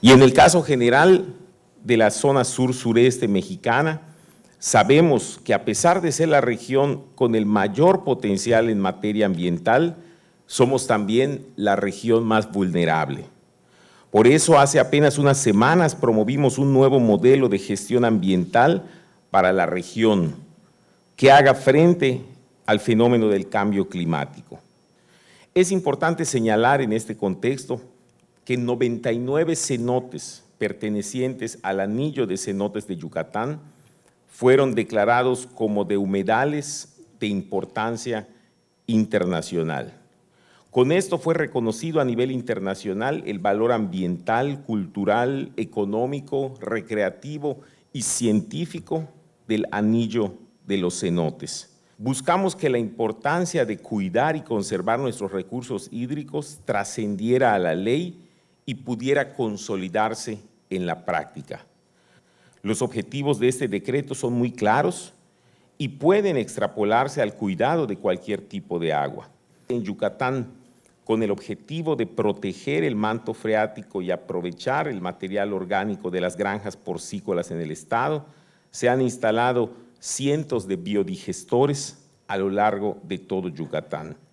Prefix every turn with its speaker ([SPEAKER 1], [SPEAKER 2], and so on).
[SPEAKER 1] Y en el caso general de la zona sur-sureste mexicana, sabemos que a pesar de ser la región con el mayor potencial en materia ambiental, somos también la región más vulnerable. Por eso, hace apenas unas semanas promovimos un nuevo modelo de gestión ambiental para la región que haga frente al fenómeno del cambio climático. Es importante señalar en este contexto que 99 cenotes pertenecientes al anillo de cenotes de Yucatán fueron declarados como de humedales de importancia internacional. Con esto fue reconocido a nivel internacional el valor ambiental, cultural, económico, recreativo y científico del anillo de los cenotes. Buscamos que la importancia de cuidar y conservar nuestros recursos hídricos trascendiera a la ley y pudiera consolidarse en la práctica. Los objetivos de este decreto son muy claros y pueden extrapolarse al cuidado de cualquier tipo de agua. En Yucatán, con el objetivo de proteger el manto freático y aprovechar el material orgánico de las granjas porcícolas en el estado, se han instalado cientos de biodigestores a lo largo de todo Yucatán.